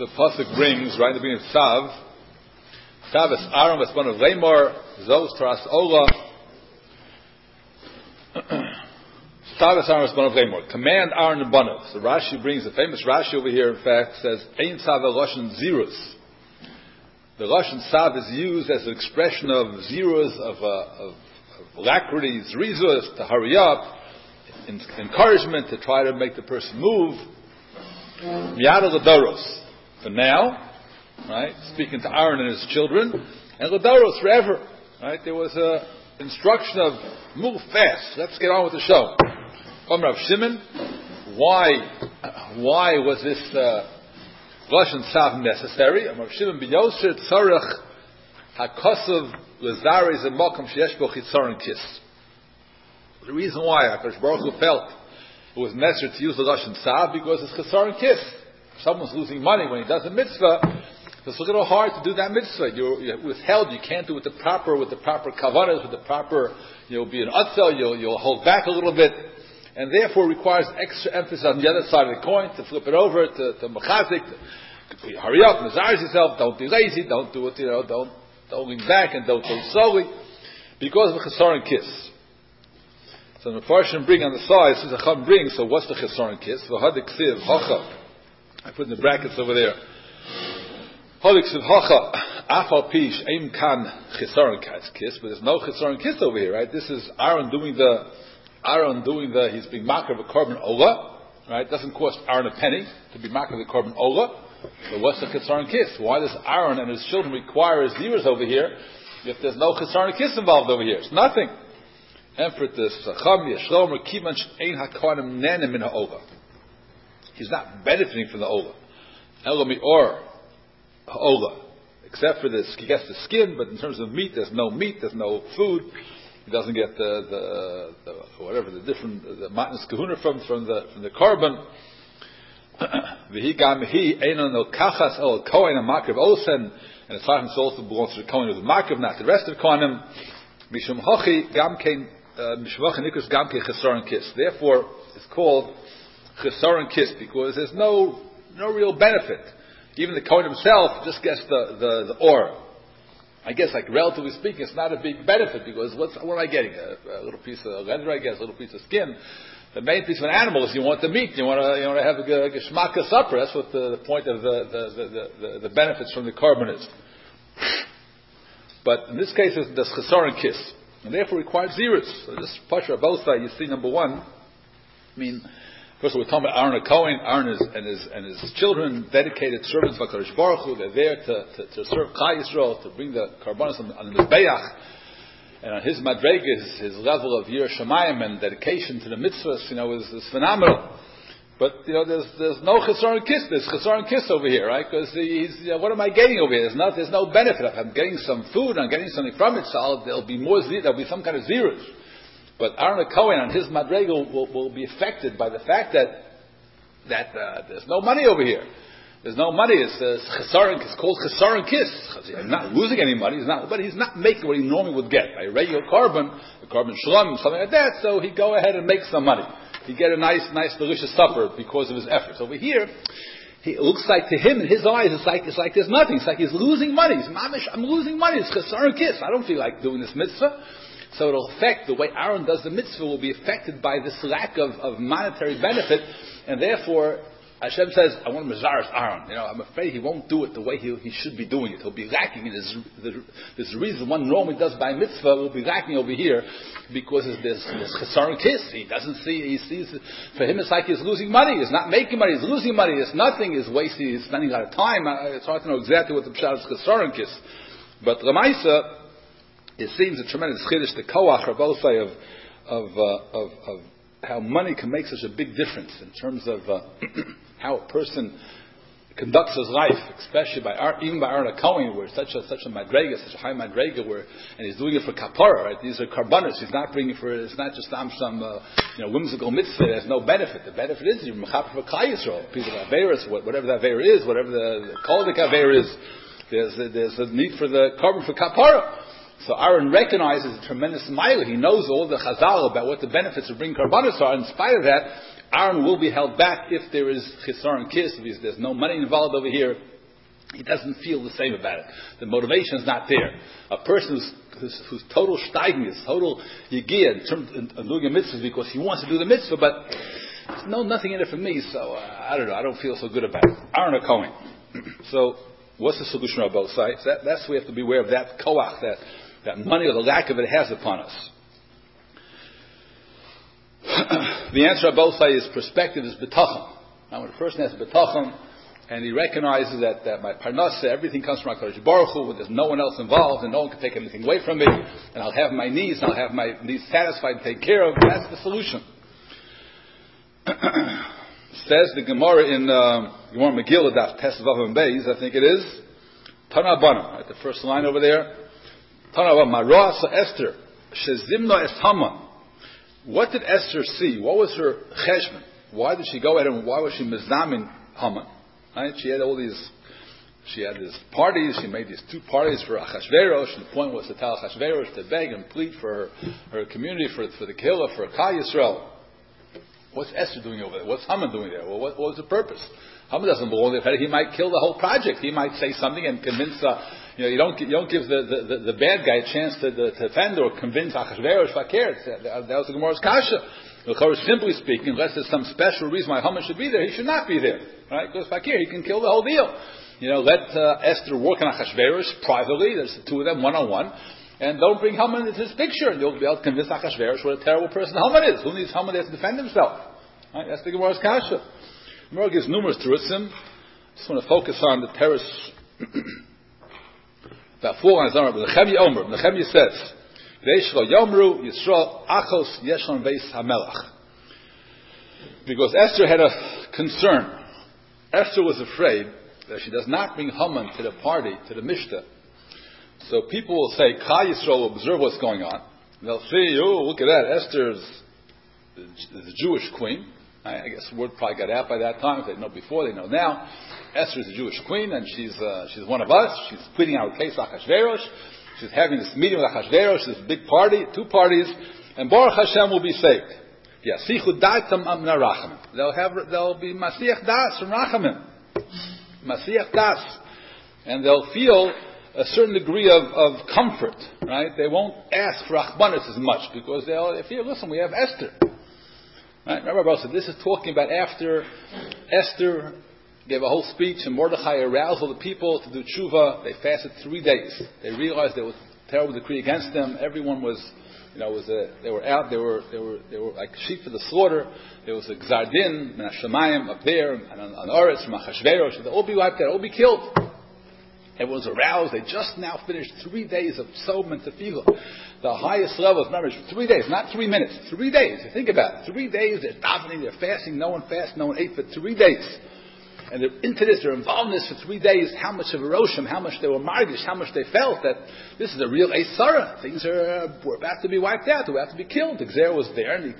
the pasuk brings right at the beginning of Tzav. Tzav es Aaron v'span of Lemor Zos Taras Ola. Tzav es Aaron v'span of Lemor. Command Aaron and Banav. So Rashi brings the famous Rashi over here. In fact, says Ein Tzav Lashon Zirus. The Lashon Tzav is used as an expression of zirus, of alacrity, zrizus, to hurry up, encouragement to try to make the person move. Miyad l'daros. For now, right? Speaking to Aaron and his children, and l'daros forever. Right? There was a instruction of move fast. Let's get on with the show. Rav Shimon, why was this Lashon Tzav necessary? Rav Shimon ben Yosef tzarich hakosav l'zaris and malkam sheyesh bo chitzaron kis. The reason why HaKadosh Baruch Hu felt it was necessary to use the Lashon Tzav because it's chitzaron kis. If someone's losing money when he does a mitzvah, it's a little hard to do that mitzvah. You're withheld. You can't do it with the proper kavanas, with the proper. You'll be an utzel. You'll hold back a little bit, and therefore requires extra emphasis on the other side of the coin to flip it over to mechazik. To hurry up, mazariz yourself. Don't be lazy. Don't do it. Don't lean back and don't do it slowly, because of the chesaron kiss. So the Farshim bring on the side. Since the Chum brings, so what's the chesaron kiss? V'hadik siv hacha. I put in the brackets over there. Holik siv hacha afal pish aim kan chesaron kiss, but there's no chesaron kiss over here, right? This is Aaron doing the. He's being makar of a korban ola, right? It doesn't cost Aaron a penny to be makar of the korban ola. So what's the chesaron kiss? Why does Aaron and his children require his zeros over here if there's no chesaron kiss involved over here? It's nothing. Emphratis Chacham Yeshlomer Kivan Ein HaKohanim Nenem Min HaOla. He's not benefiting from the Ola. Elomi or Ola. Except for this, he gets the skin, but in terms of meat, there's no food. He doesn't get the matnas kahuna from the korban. V'hi gam hi einon el kachas el kohen a makrav osen, and the Tzachim also belongs to the kohen of the makrav, not the rest of the kohenim. Mishum hochi gam kein mishvach nikus gam kein chesaron kiss. Therefore, it's called chesaron kiss because there's no real benefit. Even the kohen himself just gets the or. I guess, like relatively speaking, it's not a big benefit because what am I getting? A little piece of leather, I guess, a little piece of skin. The main piece of an animal is you want the meat. You want to have a geshmaka supper. That's what the point of the benefits from the korban is. But in this case, there's chesaron kiss, and therefore requires zirus. So this pasha both sides. You see, number one, first of all, we're talking about Aaron Cohen, Aaron and his children, dedicated servants of HaKadosh Baruch Hu. They're there to serve Klal Yisrael, to bring the korbanos on the mizbeach. And on his madregas, his level of Yirah Shamayim and dedication to the mitzvahs, is phenomenal. But there's no chesaron kiss. There's chesaron kiss over here, right? Because what am I getting over here? There's no benefit. If I'm getting some food, I'm getting something from it. So there'll be some kind of zirus. But Aaron Cohen on his madrega will be affected by the fact that there's no money over here. There's no money. It's chesaron. It's called chesaron kiss. He's not losing any money. But he's not making what he normally would get by a regular korban, a korban shalom, something like that. So he go ahead and make some money. He get a nice, delicious supper because of his efforts. Over here, it looks like to him in his eyes, it's like there's nothing. It's like he's losing money. I'm losing money. It's chesaron kiss. I don't feel like doing this mitzvah. So it'll affect the way Aaron does the mitzvah will be affected by this lack of monetary benefit, and therefore Hashem says, I want to mazaris Aaron. I'm afraid he won't do it the way he should be doing it. He'll be lacking in this reason one normally does by mitzvah will be lacking over here because there's chesaron kiss. He sees, for him it's like he's losing money. He's not making money. He's losing money. It's nothing. He's wasting, he's spending a lot of time. It's hard to know exactly what the pshat is chesaron kiss. But Lamaisa, it seems a tremendous chiddush, the koach, Rabosai, of how money can make such a big difference in terms of how a person conducts his life, especially even by Aaron Cohen, where such a madrega, such a high madrega, and he's doing it for kapara, right? These are karbanos. He's not bringing it's not just some whimsical mitzvah. There's no benefit. The benefit is you're mechaper for Klal Yisrael, people of averis, whatever the aver is, whatever the kolik aver is. There's a need for the korban for kapara. So Aaron recognizes a tremendous mile. He knows all the chazal about what the benefits of bringing karbanos are. In spite of that, Aaron will be held back if there is chisaron kis, if there's no money involved over here. He doesn't feel the same about it. The motivation is not there. A person who's total steignis, total yigiyah in doing a mitzvah because he wants to do the mitzvah, but there's nothing in it for me, so I don't know. I don't feel so good about it. Aaron a Kohen. So what's the solution on both sides? That's we have to be aware of that koach, that money or the lack of it has upon us. The answer on both sides is perspective is betachon. Now when a person has betachon, and he recognizes that my parnasa, everything comes from HaKadosh Baruch Hu, when there's no one else involved, and no one can take anything away from me, and I'll have my needs, and I'll have my needs satisfied and taken care of. That's the solution. Says the Gemara in Gemara Megillah, Daf Tesvav and Beis, I think it is, Tana Abanim, right, the first line over there. Tana Abanim, Marasa Esther, Shezimna Es Haman. What did Esther see? What was her cheshbon? Why did she go ahead and why was she mizamin Haman? Right? She had these parties. She made these 2 parties for Achashverosh. And the point was to tell Achashverosh to beg and plead for her community, for the Kehillah, for Klal Yisrael. What's Esther doing over there? What's Haman doing there? Well, what was the purpose? Haman doesn't belong there. He might kill the whole project. He might say something and convince. You don't give the bad guy a chance to defend or convince Achashverosh Fakir. That was the Gemara's kasha. Simply speaking, unless there's some special reason why Haman should be there, he should not be there. Right? Because Fakir, he can kill the whole deal. Let Esther work on Achashverosh privately. There's the 2 of them, one-on-one. And don't bring Haman into this picture. And you'll be able to convince Achashverosh what a terrible person Haman is. Who needs Haman there to defend himself? Right? That's the Gemara's kasha. The Gemara gives numerous terutzim. Just want to focus on the terrace. About 4 lines on it. Nechemia Omer. Nechemia says, because Esther had a concern. Esther was afraid that she does not bring Haman to the party, to the Mishta. So people will say, Klal Yisrael will observe what's going on. And they'll see, oh, look at that, Esther's the Jewish queen. I guess the word probably got out by that time. If they know before, they know now. Esther is a Jewish queen, and she's one of us. She's pleading our case with Achashverosh. She's having this meeting with Achashverosh, this big party, 2 parties, and Baruch Hashem will be saved. Yasichu da'atam am narachamim. They'll be Masiach Das from Rachamim. Masiach Das. And they'll feel a certain degree of comfort, right? They won't ask for Achmanis as much, because they'll feel, listen, we have Esther. Right? Remember, Rabbi, this is talking about after Esther gave a whole speech, and Mordechai aroused all the people to do tshuva. They fasted 3 days. They realized there was a terrible decree against them. Everyone was, they were out. They were like sheep for the slaughter. There was a gzar din, and Hashemayim up there, and on Oretz from Achashverosh. They'll all be wiped out. All be killed. Everyone's aroused. They just now finished 3 days of Tzom and Tefillah. The highest level of memory for 3 days, not 3 minutes. 3 days. You think about it. 3 days, they're davening, they're fasting. No one fasted, no one ate for 3 days. And they're into this, they're involved in this for 3 days. How much of a roshim, how much they were margish, how much they felt that this is a real Eisara. Things we're about to be wiped out, we're about to be killed. The Gzer was there, and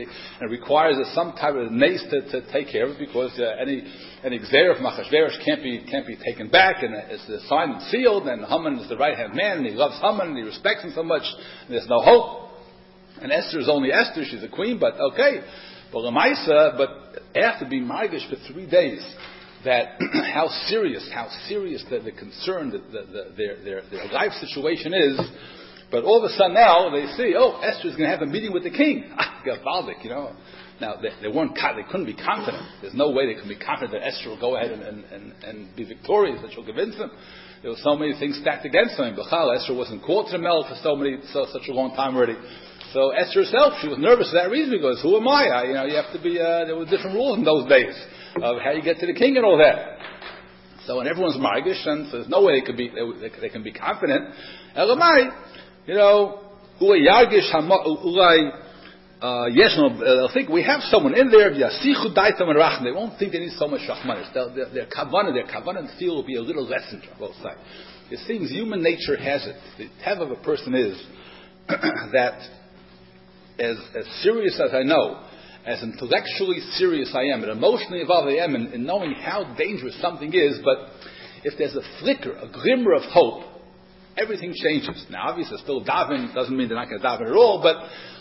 it requires some type of nace to take care of it, because any Gzer from Achashverosh can't be taken back, and it's signed and sealed, and Haman is the right-hand man, and he loves Haman, and he respects him so much, and there's no hope. And Esther is only Esther, she's a queen, but okay. But Lamaisa, after being margish for 3 days, that how serious the concern, their life situation is. But all of a sudden now they see, Esther's going to have a meeting with the king. Gavaldik, Now they couldn't be confident. There's no way they can be confident that Esther will go ahead and be victorious, that she'll convince them. There were so many things stacked against them. Bechal, Esther wasn't called to the Mel for such a long time already. So Esther herself, she was nervous for that reason, because who am I? You have to be. There were different rules in those days of how you get to the king and all that. So, and everyone's margish, and so there's no way they can be confident. Elamai, they'll think we have someone in there. They won't think they need so much shachmanis. Their kavanah feel will be a little lessened on both sides. It seems human nature has it. The type of a person is that as serious as I know, as intellectually serious I am, and emotionally involved I am in knowing how dangerous something is, but if there's a flicker, a glimmer of hope, everything changes. Now, obviously, still daven doesn't mean they're not going to daven at all, but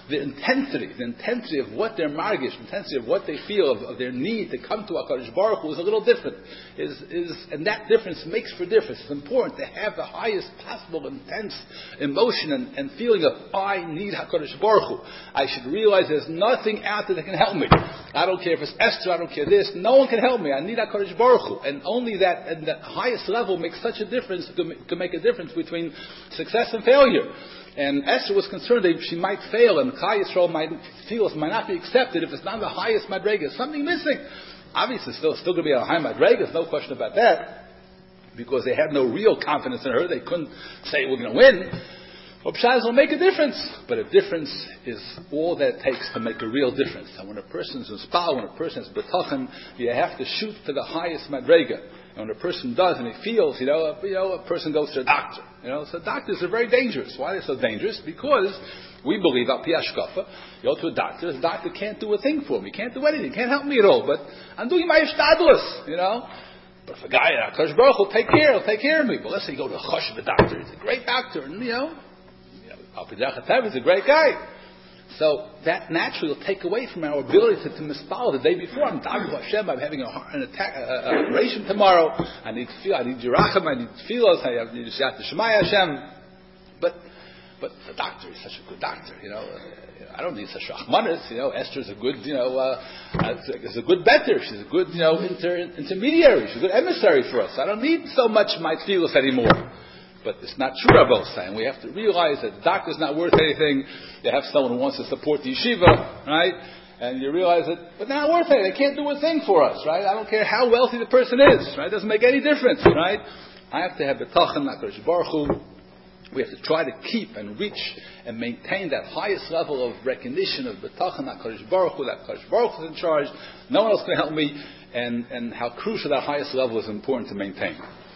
the intensity of what they're margish, the intensity of what they feel, of their need to come to HaKadosh Baruch Hu is a little different. And that difference makes for difference. It's important to have the highest possible intense emotion and feeling of, I need HaKadosh Baruch Hu. I should realize there's nothing out there that can help me. I don't care if it's Esther, I don't care this, no one can help me. I need HaKadosh Baruch Hu. And only that, at the highest level, makes such a difference, to make a difference between success and failure. And Esther was concerned that she might fail, and Klal Yisrael might not be accepted if it's not the highest madrega. Something missing. Obviously, still going to be a high madrega. There's no question about that, because they had no real confidence in her. They couldn't say we're going to win. Well, Pshaz will make a difference, but a difference is all that it takes to make a real difference. And when a person's inspired, when a person is betachan, you have to shoot for the highest madrega. And when a person does, and he feels, a person goes to a doctor. So doctors are very dangerous. Why are they so dangerous? Because we believe, al pi hashkafa, you go to a doctor, the doctor can't do a thing for me, can't do anything, can't help me at all. But I'm doing my ishtadlus, But if a guy, HaKadosh Baruch Hu will take care of me. But let's say you go to a choshev doctor, he's a great doctor, and al pi derech hateva, he's a great guy. So that naturally will take away from our ability to mispal the day before. I'm talking about Hashem. I'm having an attack, an operation tomorrow. I need Yerachim. I need Tfilos. I need Siyat Shemaya Hashem. But the doctor is such a good doctor. I don't need such Rachmanis. Esther's a good, is a good better. She's a good, intermediary. She's a good emissary for us. I don't need so much my Tfilos anymore. But it's not true, Rabbi saying. We have to realize that the doctor's not worth anything. You have someone who wants to support the yeshiva, right? And you realize that, but they're not worth anything. They can't do a thing for us, right? I don't care how wealthy the person is, right? It doesn't make any difference, right? I have to have betachan, HaKadosh Baruch Hu. We have to try to keep and reach and maintain that highest level of recognition of betachan, HaKadosh Baruch Hu, that HaKadosh Baruch Hu is in charge. No one else can help me. And how crucial that highest level is important to maintain.